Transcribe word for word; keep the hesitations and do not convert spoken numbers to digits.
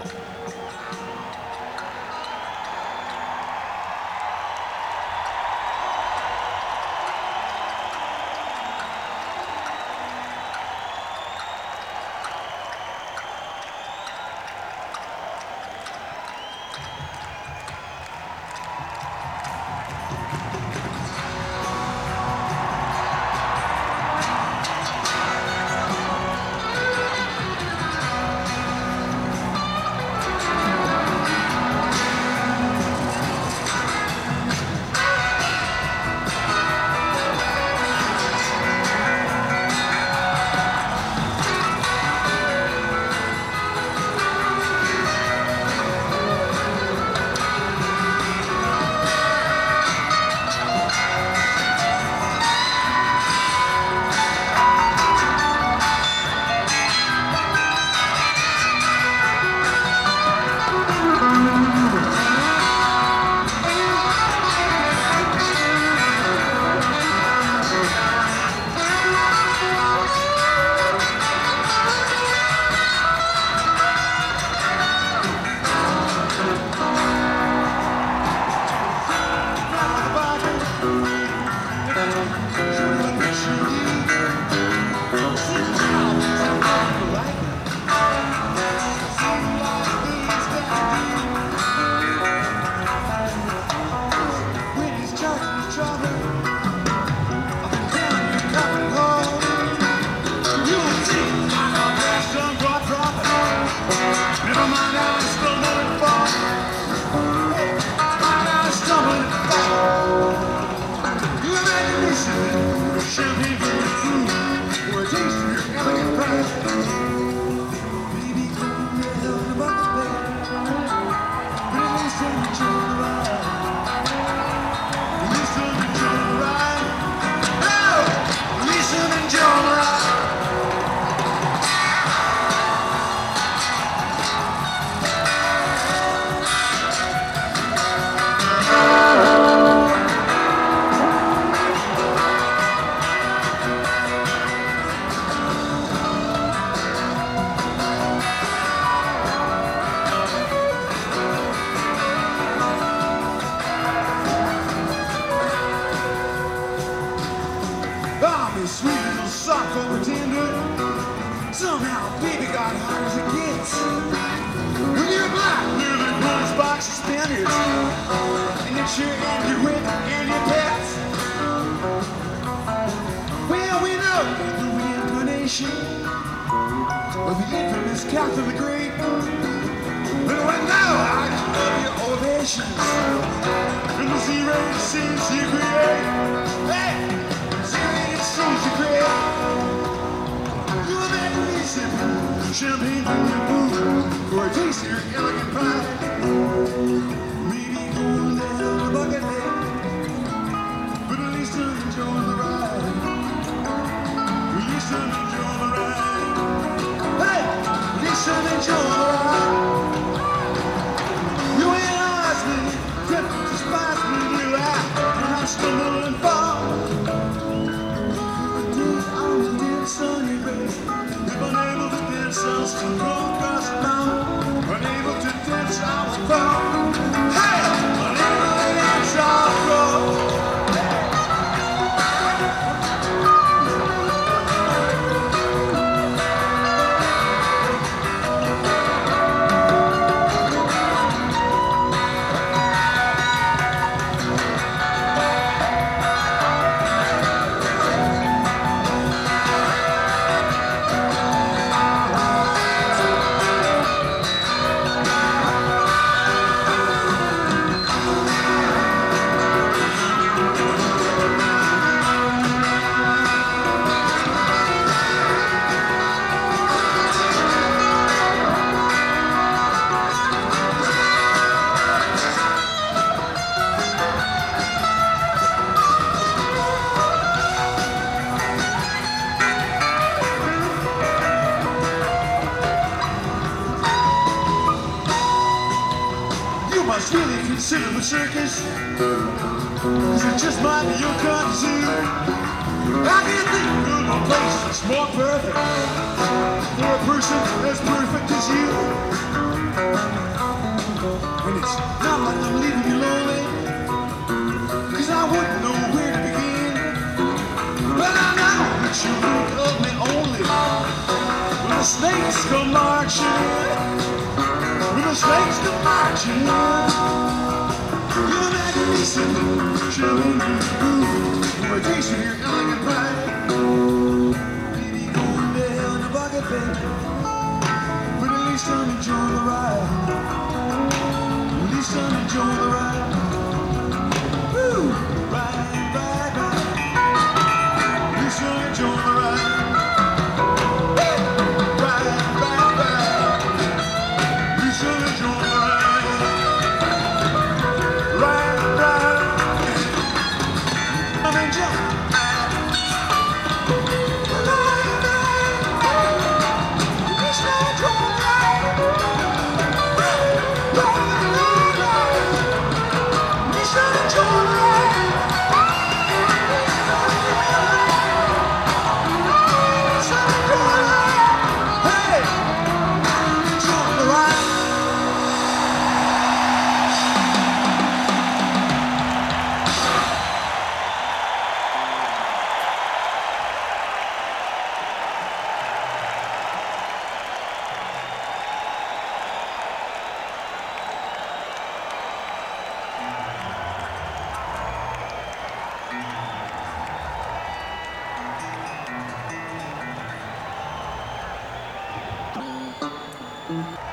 Consider the circus, 'cause it just might be your kind of zoo. I can't think of a place that's more perfect for a person as perfect as you. And it's not like I'm leaving you lonely, 'cause I wouldn't know where to begin. But I know that you think of me only when the snakes come marching in. When the snakes come marching in. You're that decent, chilling groove. A taste of your elegant pride. Maybe going to hell in a bucket, baby, but at least I'm enjoying the ride. At least I'm enjoying the ride. Woo! Ride, ride, ride. At least I'm enjoying the ride. Woo! Ride, ride, ride. At least I'm enjoying the ride. Ride, ride. I'm enjoying. Mm-hmm.